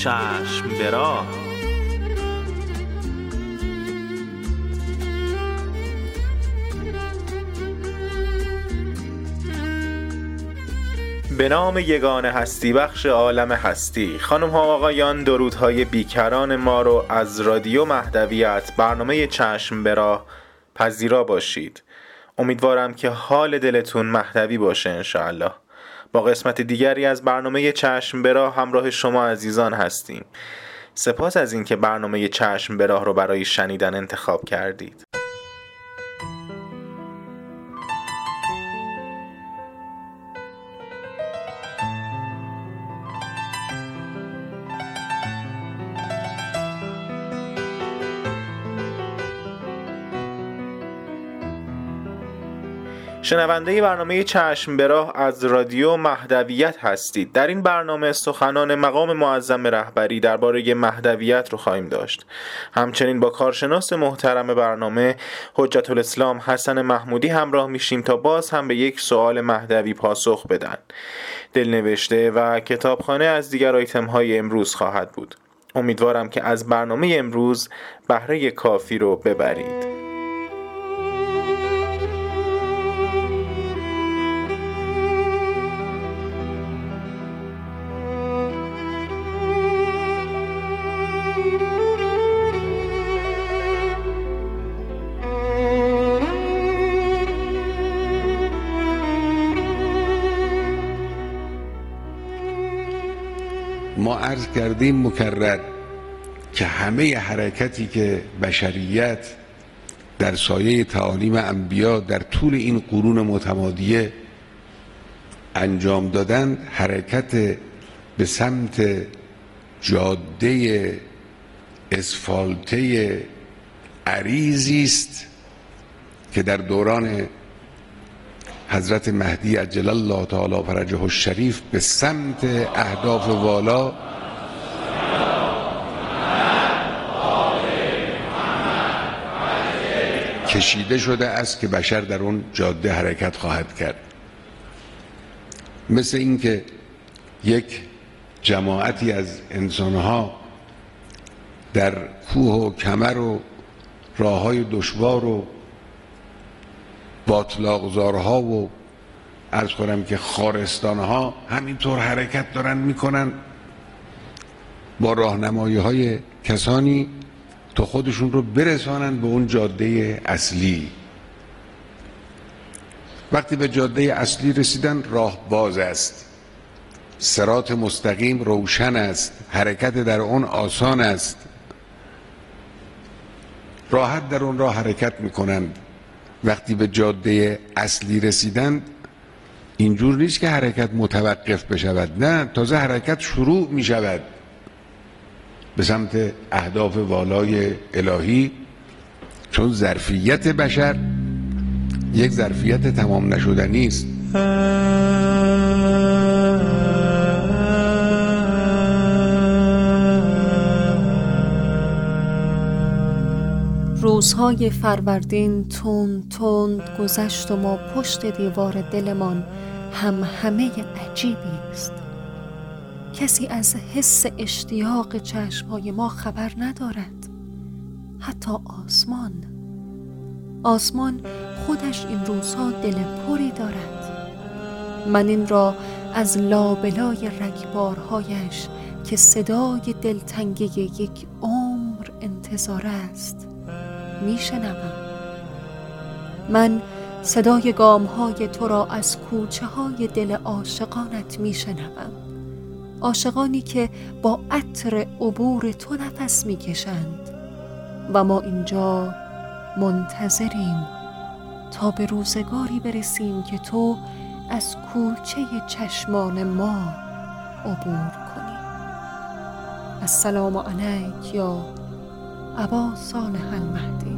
چشم به راه. به نام یگانه هستی بخش عالم هستی. خانم ها و آقایان، درودهای بیکران ما رو از رادیو مهدویت برنامه چشم به راه پذیرا باشید. امیدوارم که حال دلتون مهدوی باشه انشاءالله. با قسمت دیگری از برنامه چشم به راه همراه شما عزیزان هستیم. سپاس از اینکه برنامه چشم به راه رو برای شنیدن انتخاب کردید. شنونده برنامه چشم به راه از رادیو مهدویت هستید. در این برنامه سخنان مقام معظم رهبری درباره مهدویت رو خواهیم داشت. همچنین با کارشناس محترم برنامه حجت الاسلام حسن محمودی همراه میشیم تا باز هم به یک سوال مهدوی پاسخ بدن. دلنوشته و کتابخانه از دیگر آیتم های امروز خواهد بود. امیدوارم که از برنامه امروز بهره کافی رو ببرید. ما عرض کردیم مکرر که همه حرکتی که بشریت در سایه تعالیم انبیا در طول این قرون متمادیه انجام دادن، حرکت به سمت جاده اسفالته عریضی است که در دوران حضرت مهدی عجل الله تعالی فرجه الشریف به سمت اهداف والا کشیده شده است که بشر در اون جاده حرکت خواهد کرد. مثل اینکه یک جماعتی از انسانها در کوه و کمر و راههای دشوار و باطلاقزارها و عرض کنم که خارستانها همینطور حرکت دارن میکنن با راهنمایی های کسانی تا خودشون رو برسانن به اون جاده اصلی. وقتی به جاده اصلی رسیدن راه باز است، صراط مستقیم روشن است، حرکت در اون آسان است، راحت در اون راه حرکت میکنند. وقتی به جاده اصلی رسیدند اینجور نیست که حرکت متوقف بشود، نه، تازه حرکت شروع می شود به سمت اهداف والای الهی، چون ظرفیت بشر یک ظرفیت تمام نشدنی است. روزهای فروردین تند گذشت و ما پشت دیوار دلمان همه عجیبی است. کسی از حس اشتیاق چشمهای ما خبر ندارد. حتی آسمان خودش این روزها دل پری دارد. من این را از لابلای رگبارهایش که صدای دلتنگی یک عمر انتظار است میشنوم. من صدای گامهای تو را از کوچه های دل عاشقانت میشنوم. عاشقانی که با عطر عبور تو نفس میکشند و ما اینجا منتظریم تا به روزگاری برسیم که تو از کوچه چشمان ما عبور کنی. السلام علیک یا ابا صالح المهدی.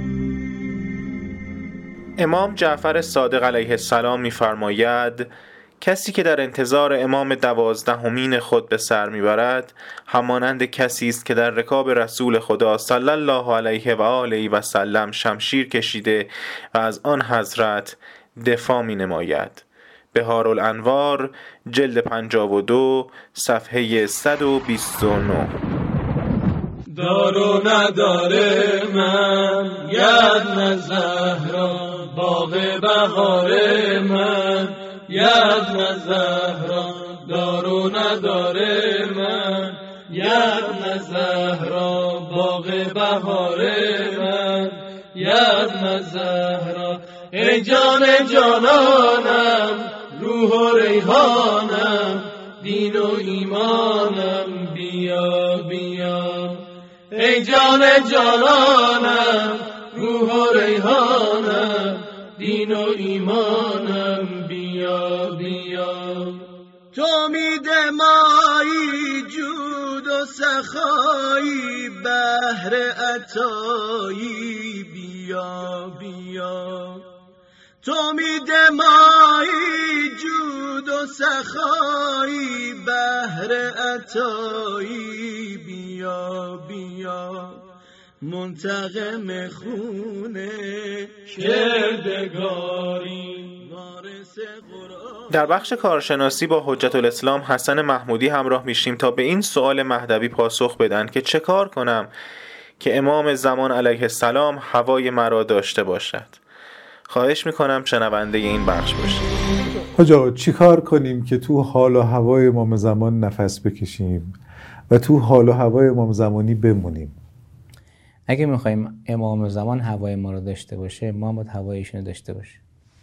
امام جعفر صادق علیه السلام می‌فرماید کسی که در انتظار امام 12 خود به سر میبرد همانند کسی است که در رکاب رسول خدا صلی الله علیه و آله و سلم شمشیر کشیده و از آن حضرت دفاع می نماید. بهارالانوار جلد 52 صفحه 129. دار و نداره من یاد زهرا، باغ بهار من یاد زهرا، دار و نداره من یاد زهرا، باغ بهار من یاد زهرا. ای جان جانانم، روح و ریحانم، دین و ایمانم، بیا بیا. ای جان جانانم، روح و ریحانم، دین و ایمانم، بیا بیا. تو میده مایی جود و سخایی، بحر عطایی، بیا بیا. تو میده مایی جود و سخایی، بحر عطایی، بیا بیا. منتقم خونه کردگاری، وارث قرآن. در بخش کارشناسی با حجت الاسلام حسن محمودی همراه میشیم تا به این سوال مهدوی پاسخ بدن که چه کار کنم که امام زمان علیه السلام هوای مرا داشته باشد. خواهش میکنم شنونده این بخش باشید. حاج آقا چی کار کنیم که تو حال و هوای امام زمان نفس بکشیم و تو حال و هوای امام زمانی بمونیم؟ اگه میخوایم امام زمان هوای ما رو داشته باشه، ما باید هوای ایشون داشته باشه.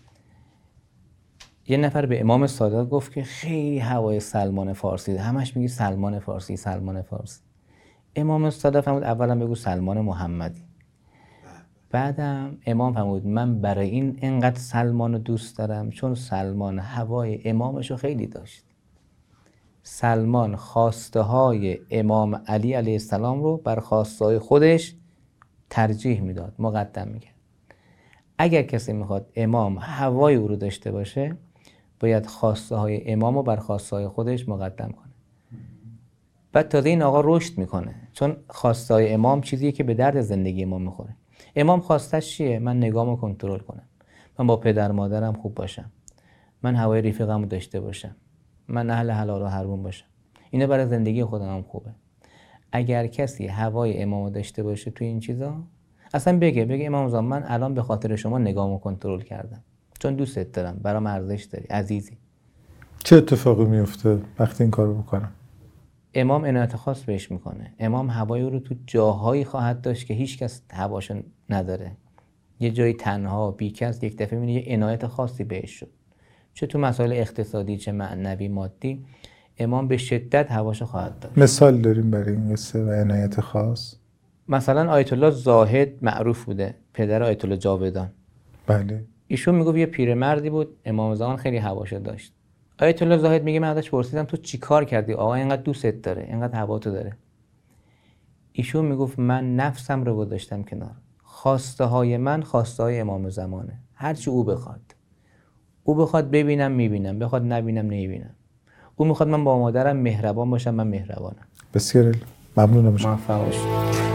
یه نفر به امام صادق گفت که خیلی هوای سلمان فارسی، همش میگی سلمان فارسی سلمان فارسی. امام صادق فرمود اولا بگو سلمان محمدی. بعدم امام فرمود من برای این انقدر سلمان رو دوست دارم چون سلمان هوای امامش رو خیلی داشت. سلمان خواسته های امام علی علیه السلام رو بر خواسته های خودش ترجیح میداد، مقدم میکرد. اگر کسی میخواد امام هوای او رو داشته باشه، باید خواسته های امام رو بر خواسته های خودش مقدم کنه. بعد تازه این آقا رشد میکنه، چون خواسته های امام چیزیه که به درد زندگی امام میخوره. امام خواستش چیه؟ من نگامو کنترل کنم، من با پدر مادرم خوب باشم، من هوای رفیقمو داشته باشم، من اهل حلال و حرام باشم. اینا برای زندگی خودم هم خوبه. اگر کسی هوای امامو داشته باشه تو این چیزا، اصلا بگه امام زمان من الان به خاطر شما نگامو کنترل کردم، چون دوستت دارم، برام ارزش داری، عزیزی. چه اتفاقی میفته وقتی این کارو بکنم؟ امام عنایت خاص بهش میکنه. امام هوای او رو تو جاهایی خواهد داشت که هیچ کس هواشو نداره. یه جایی تنها بی کس یک دفعه میبینه یه عنایت خاصی بهش شد، چه تو مسائل اقتصادی چه معنوی مادی، امام به شدت هواشو خواهد داشت. مثال داریم برای این قصه و عنایت خاص؟ مثلا آیت الله زاهد معروف بوده، پدر آیت الله جاویدان. بله. ایشون میگفت یه پیرمردی بود، امام زمان خیلی هواشو داشت. آیت الله زاهد میگه من ازش پرسیدم تو چی کار کردی آقا اینقدر دوستت داره، اینقدر هواتو داره؟ ایشون میگفت من نفسم رو گذاشتم کنار، خواسته های من خواسته های امام زمانه، هرچی او بخواد. او بخواد ببینم میبینم، بخواد نبینم نمیبینم. او میخواد من با مادرم مهربان باشم، من مهربانم. بسیار ممنونم. موفق باشید.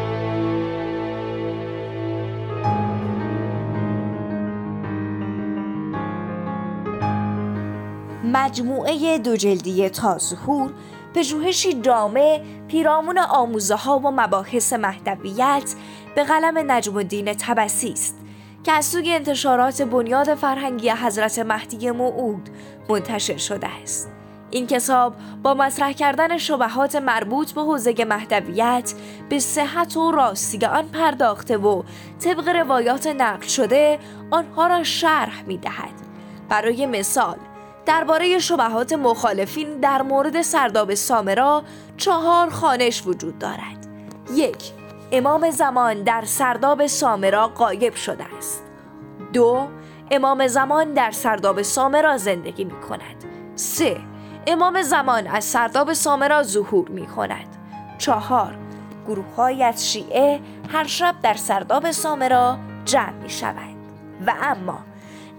مجموعه دوجلدی تاظهور پژوهشی جامع پیرامون آموزه‌ها و مباحث مهدویت به قلم نجم الدین طبسی است که از سوی انتشارات بنیاد فرهنگی حضرت مهدی موعود منتشر شده است. این کتاب با مطرح کردن شبهات مربوط به حوزه مهدویت به صحت و راستی آن پرداخته و طبق روایات نقل شده آنها را شرح می‌دهد. برای مثال درباره شبهات مخالفین در مورد سرداب سامرا 4 خوانش وجود دارد. 1. امام زمان در سرداب سامرا غایب شده است. 2. امام زمان در سرداب سامرا زندگی می کند. 3. امام زمان از سرداب سامرا ظهور می کند. 4. گروه‌هایی از شیعه هر شب در سرداب سامرا جمع می شوند. و اما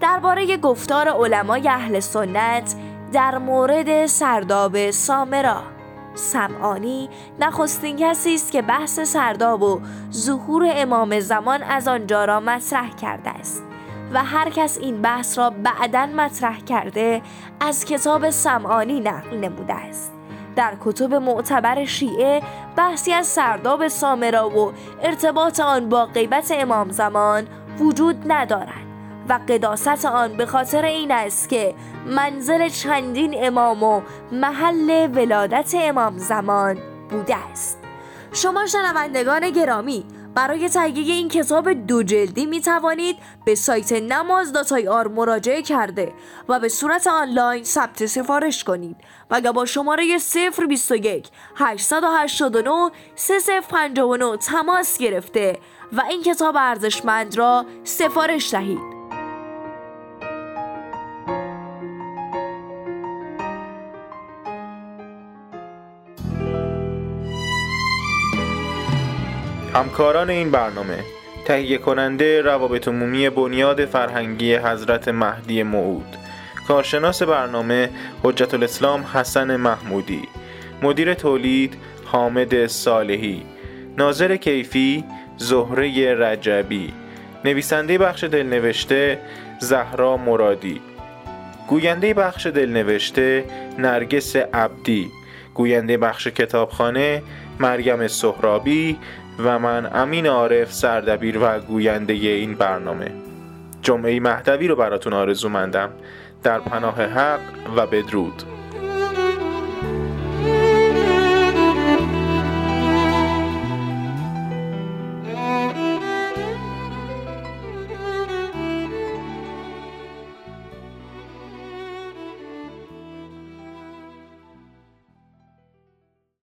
درباره گفتار علمای اهل سنت در مورد سرداب سامرا. سمعانی نخستین کسی است که بحث سرداب و ظهور امام زمان از آنجا را مطرح کرده است و هر کس این بحث را بعداً مطرح کرده از کتاب سمعانی نقل نموده است. در کتب معتبر شیعه بحثی از سرداب سامرا و ارتباط آن با غیبت امام زمان وجود ندارد و قداست آن به خاطر این است که منزل چندین امام و محل ولادت امام زمان بوده است. شما شنوندگان گرامی، برای تهیه این کتاب 2 جلدی می توانید به سایت namaz.ir مراجعه کرده و به صورت آنلاین ثبت سفارش کنید و یا با شماره 021 889 3059 تماس گرفته و این کتاب ارزشمند را سفارش دهید. همکاران این برنامه: تهیه کننده روابط عمومی بنیاد فرهنگی حضرت مهدی موعود، کارشناس برنامه حجت الاسلام حسن محمودی، مدیر تولید حامد صالحی، ناظر کیفی زهره رجبی، نویسنده بخش دلنوشته زهرا مرادی، گوینده بخش دلنوشته نرگس عبدی، گوینده بخش کتابخانه مریم سهرابی و من امین عارف سردبیر و گوینده این برنامه. جمعه مهدوی رو براتون آرزو مندم. در پناه حق و بدرود.